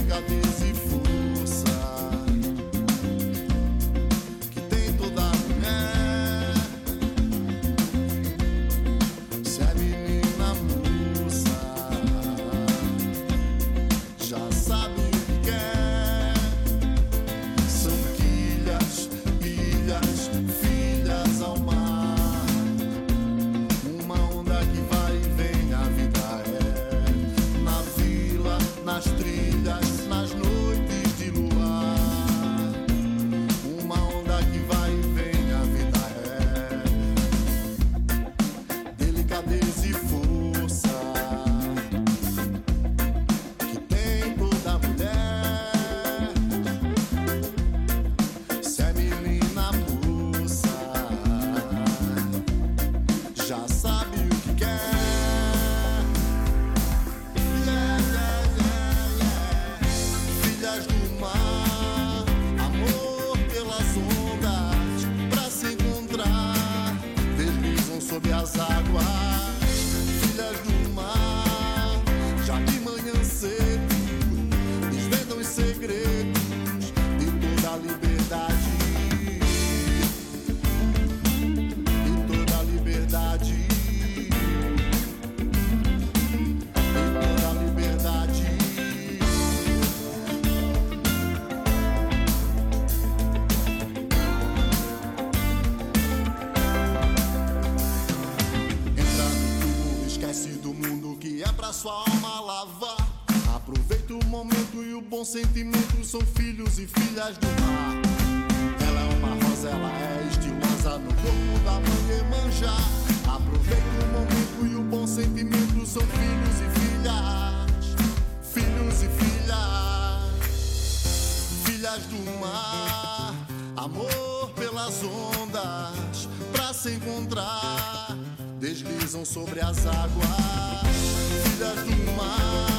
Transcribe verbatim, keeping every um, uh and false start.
delicadeza e força que tem toda mulher. Se é menina moça, já sabe o que quer. São quilhas, ilhas, filhas ao mar. Uma onda que vai e vem, a vida é. Na vila, nas trilhas, nas noites de luar. Uma onda que vai e vem, a vida é. Delicadeza e força que tem toda mulher. Se é menina moça, já sabe o que quer. Yeah, yeah, yeah, yeah. Filhas do mar, amor pelas ondas, pra se encontrar, deslizam sob as águas. Filhas do mar, já de manhã cedo, desvendam os segredos de toda a liberdade. De toda a liberdade. De toda a liberdade. Entra no túmulo, esquece do mundo que é pra sua alma lavar. Aproveita o momento e o bom sentimento, são filhos e filhas do mar. Ela é uma rosa, ela é estilosa no corpo da mãe Iemanjá. Aproveita o momento e o bom sentimento, são filhos e filhas, filhos e filhas, filhas do mar. Amor pelas ondas, pra se encontrar, deslizam sobre as águas. Filhas do mar.